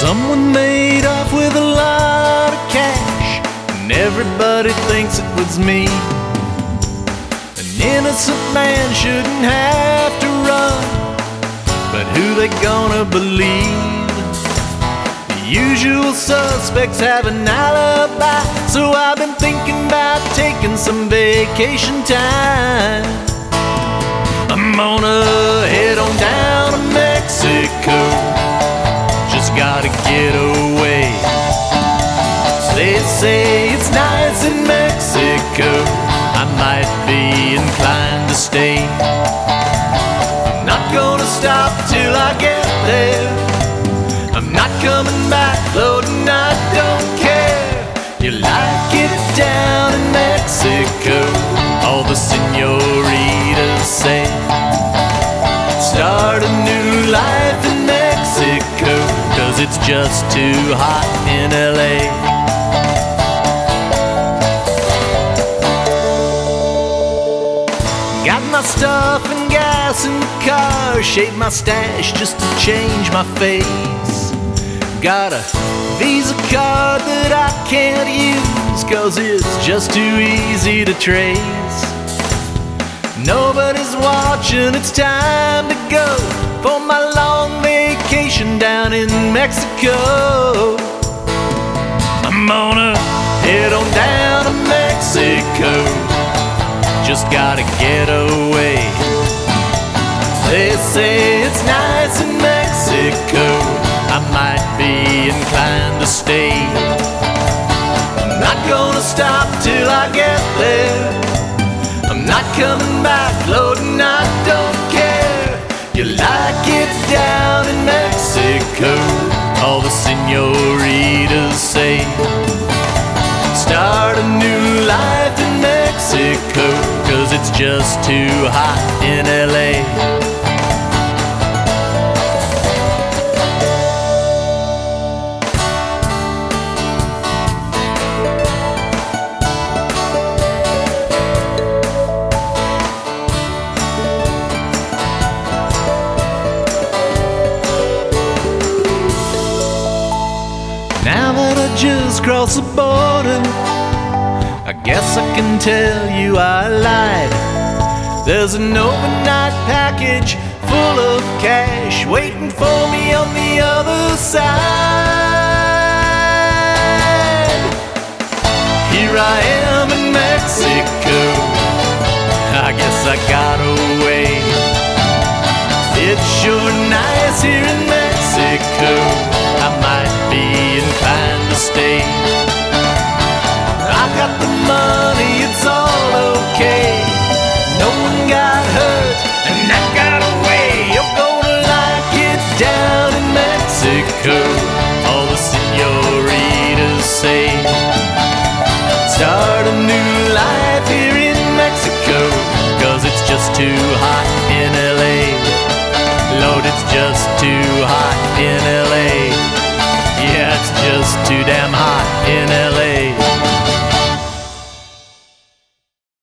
Someone made off with a lot of cash, and everybody thinks it was me. An innocent man shouldn't have to run, but who they gonna believe? The usual suspects have an alibi, so I've been thinking about taking some vacation time. I'm gonna head on down to Mexico, just gotta get away. They say it's nice in Mexico, I might be inclined to stay. I'm not gonna stop till I get there, I'm not coming back loading, I don't care. You like it down in Mexico, all the senoritas say. Start a new life in Mexico, 'cause it's just too hot in LA. Got my stuff and gas in the car, shaved my stash just to change my face. Got a Visa card that I can't use, 'cause it's just too easy to trace. Nobody's watching, it's time to go for my long vacation down in Mexico. I'm gonna head on down to Mexico, just gotta get away. They say it's nice in Mexico, I might be inclined to stay. I'm not gonna stop till I get there, I'm not coming back loading, I don't care. You like it down in Mexico, all the senoritas say. Start a new life in Mexico, 'cause it's just too hot in LA. Now that I just crossed the border, I guess I can tell you I lied. There's an overnight package full of cash waiting for me on the other side. Here I am in Mexico, I guess I got away. It's sure nice here in Mexico, I might be inclined to stay. I got the money, it's all okay, no one got hurt and I got away. You're gonna like it down in Mexico, all the senoritas say. Start a new life here in Mexico, 'cause it's just too hot in LA. Lord, it's just too hot in LA. Yeah, it's just too damn